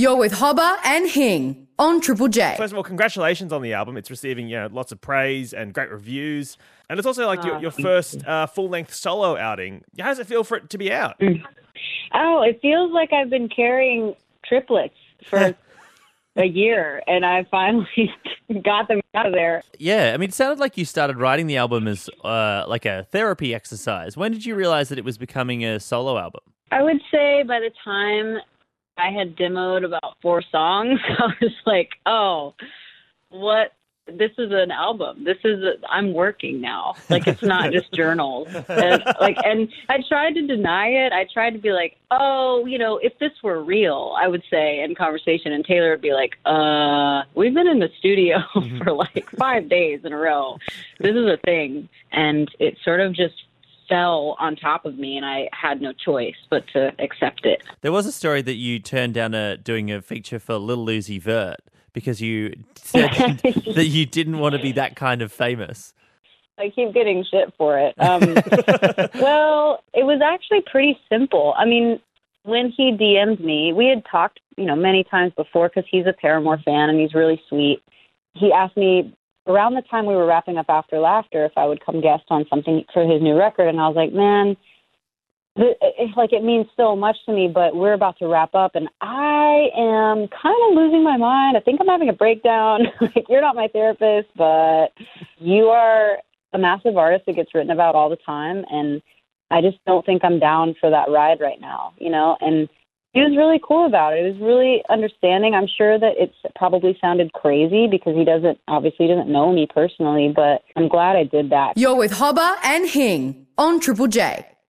You're with Hobber and Hing on Triple J. First of all, congratulations on the album. It's receiving lots of praise and great reviews. And it's also like your first full-length solo outing. How does it feel for it to be out? Oh, it feels like I've been carrying triplets for a year, and I finally got them out of there. Yeah, I mean, it sounded like you started writing the album as like a therapy exercise. When did you realize that it was becoming a solo album? I would say by the time I had demoed about 4 songs, I was like, oh, what? This is an album. I'm working now. Like, it's not just journals. And I tried to deny it. I tried to be like, oh, if this were real, I would say in conversation, and Taylor would be like, we've been in the studio for like 5 days in a row. This is a thing. And it sort of just fell on top of me, and I had no choice but to accept it. There was a story that you turned down doing a feature for Lil Uzi Vert because you said that you didn't want to be that kind of famous. I keep getting shit for it. Well, it was actually pretty simple. I mean, when he DM'd me, we had talked, many times before because he's a Paramore fan and he's really sweet. He asked me around the time we were wrapping up After Laughter if I would come guest on something for his new record, and I was like, man, it means so much to me, but we're about to wrap up, and I am kind of losing my mind. I think I'm having a breakdown. You're not my therapist, but you are a massive artist that gets written about all the time, and I just don't think I'm down for that ride right now, and he was really cool about it. He was really understanding. I'm sure that it probably sounded crazy because he doesn't know me personally, but I'm glad I did that. You're with Hobber and Hing on Triple J.